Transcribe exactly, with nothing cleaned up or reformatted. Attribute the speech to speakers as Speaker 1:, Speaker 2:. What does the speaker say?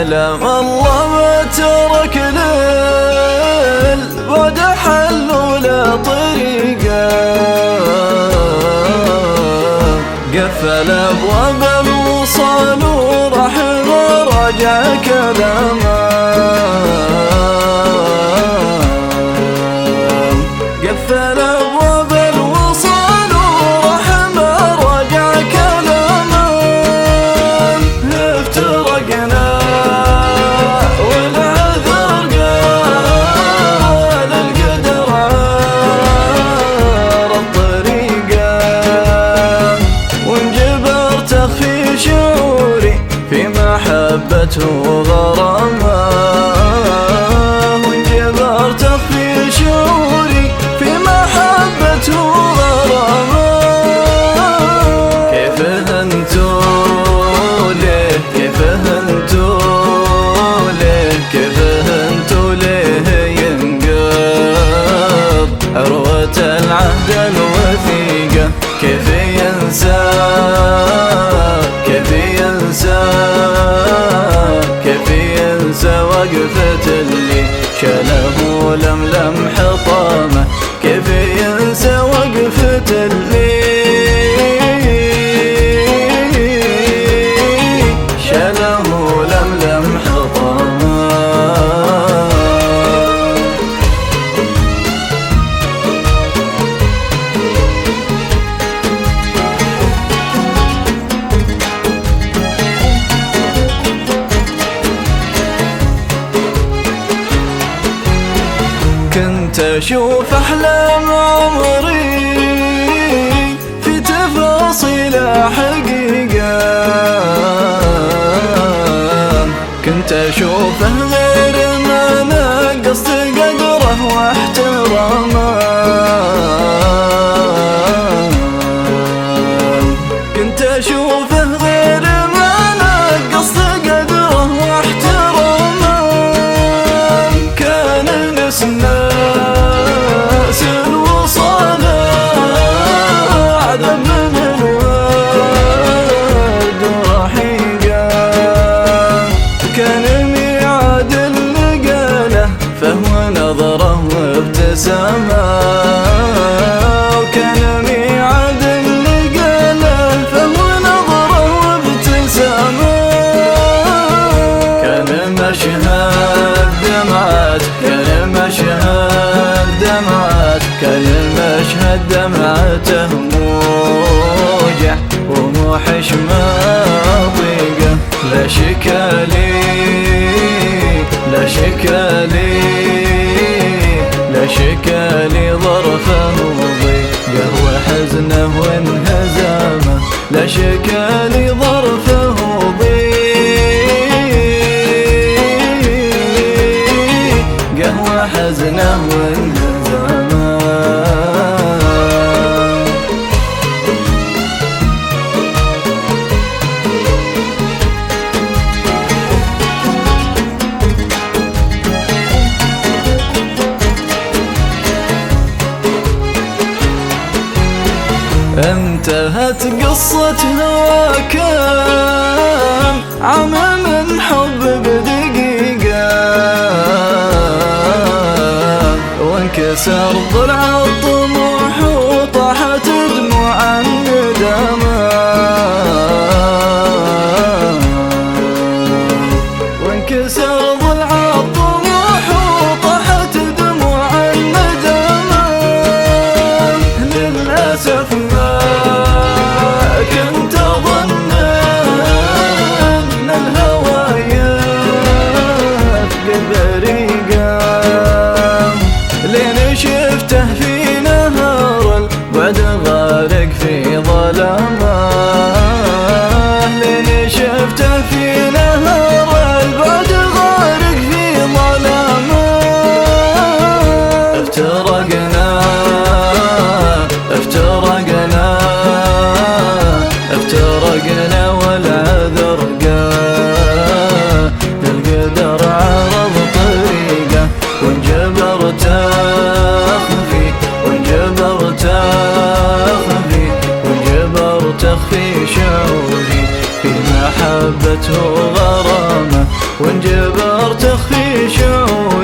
Speaker 1: كلام الله ما ترك للبعد حل ولا طريقة، قفل أبواب الوصال وراح مراجع كلامه، قفل أبواب الوصال وراح مراجع كلامه. افترقنا والعذر قال القدر عار الطريقة، وانجبرت أخفي شعوري في محبته وغرامه، وانجبرت أخفي شعوري في محبته وغرامه. كيف هنتو ليه كيف هنتو ليه كيف هنتو ليه ينقض عروة العهد الوثيقة، كيف ينسى كيف ينسى كيف ينسى وقفة اللي شاله لملم حطامه، كيف ينسى وقفة اللي شاله لملم حطامه. كنت أشوف أحلام عمري في تفاصيل حقيقة، كنت أشوفه غير ما نقصت قدره واحترامه، كنت أشوفه غير ما نقصت قدره واحترامه. كان نسنا فهو نظره وابتسامه، وكان ميعاد اللي قاله فهو نظره وابتسامه. كان مشهد دمعات كان مشهد دمعات كان المشهد دمعته موجع وموحش ما ضيقه، لا شكالي لا شكالي لا شكالي ظرفه ضيقه وحزنه وانهزامه، لا شكالي ظرفه ضيقه وحزنه وانهزامه. انتهت قصة هوا كان عام من حب بدقيقة، وانكسر ضلع الطموح وطاحت دموع الندامة، وانكسر ضلع الطموح وطاحت دموع الندامة. للأسف كنت أظن أن الهوى يفقد بريقه، لين شفته في وانجبر تخفي شعور